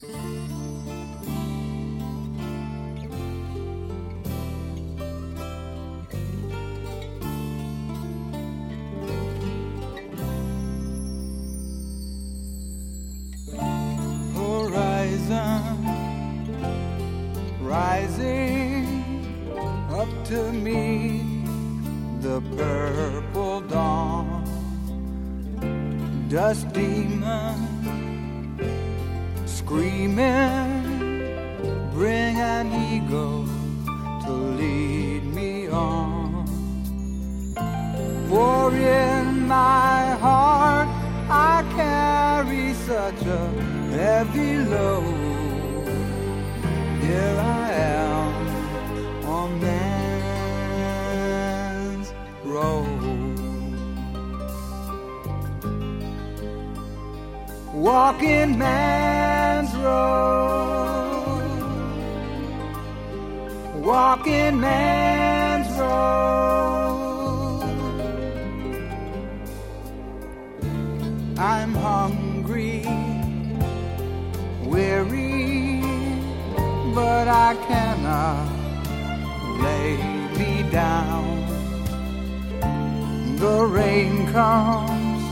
Rising up to meet the purple dawn, dust demon screaming, bring an eagle to lead me on. For in my heart I carry such a heavy load. Here I am on man's road, walking man's road, walking man's road. I'm hungry, weary, but I cannot lay me down. The rain comes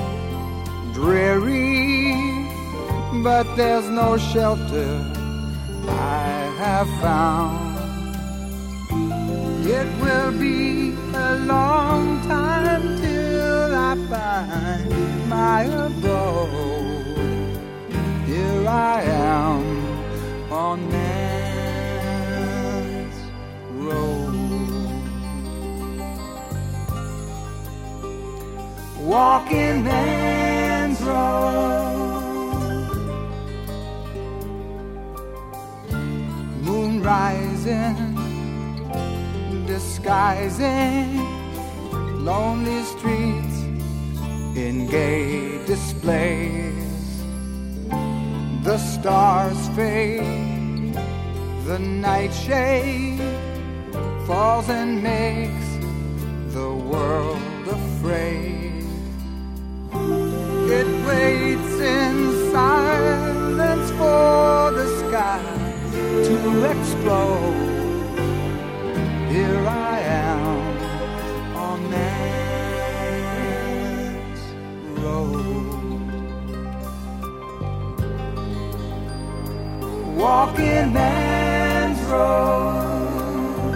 dreary, but there's no shelter I have found. It will be a long time till I find my abode. Here I am on man's road, walking man's road, moon rising, disguising lonely streets in gay displays. The stars fade, the nightshade falls and makes the world afraid. It waits in silence for the sky to explode. Here I am on man's road, walking man's road,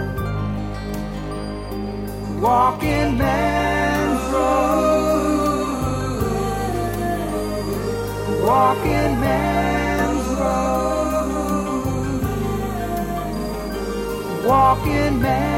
walking man's road, walking man's road, walking man's road.